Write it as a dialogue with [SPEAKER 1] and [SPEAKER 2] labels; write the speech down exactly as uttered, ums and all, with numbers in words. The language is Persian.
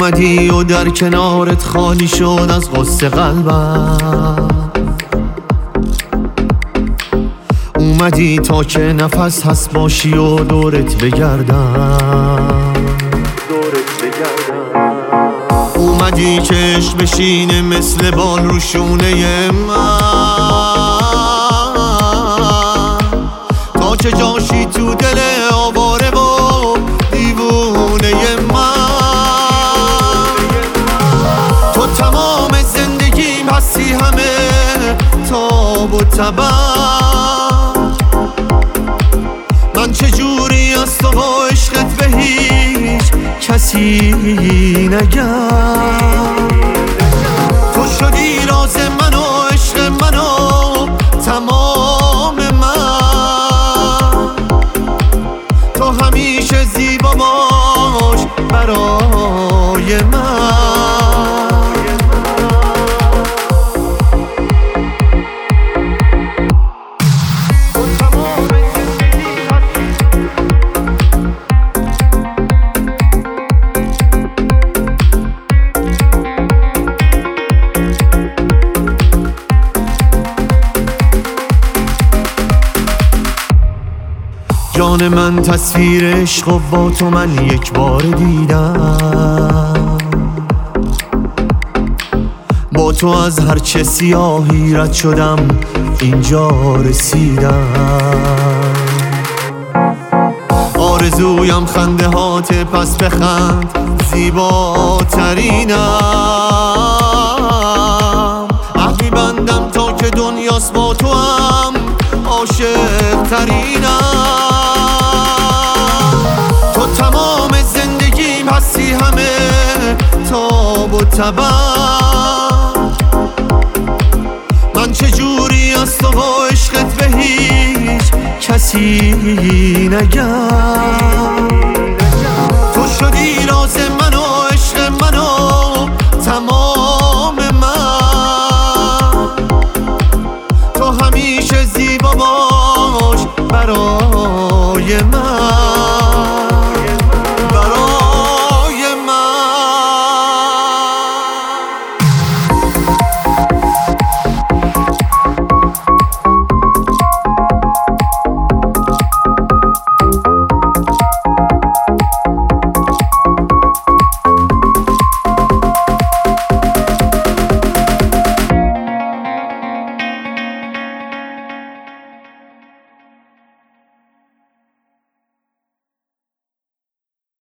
[SPEAKER 1] اومدی و در کنارت خالی شد از غصه قلبم، اومدی تا که نفس هست باشی و دورت بگردم، اومدی که عشق بشینه مثل بال رو شونه من، تا که جاشی تو دل آواره و دیوونه من. تو تمام زندگیم هستی، همه تاب و تبم، من چجوری از تو با عشقت به هیچ کسی نگم. تو شدی راز من و عشق من و تمام من، تو همیشه زیبا باش برای من. جان من تصویر عشق و با تو من یک بار دیدم، با تو از هرچه سیاهی رد شدم اینجا رسیدم. آرزویم خنده هات پس بخند زیباترینم، عهدی بندم تا که دنیاست با تو هم عاشق ترینم. تو تمام زندگیم هستی، همه تاب و تبم، من چجوری از تو با عشقت به هیچ کسی نگم.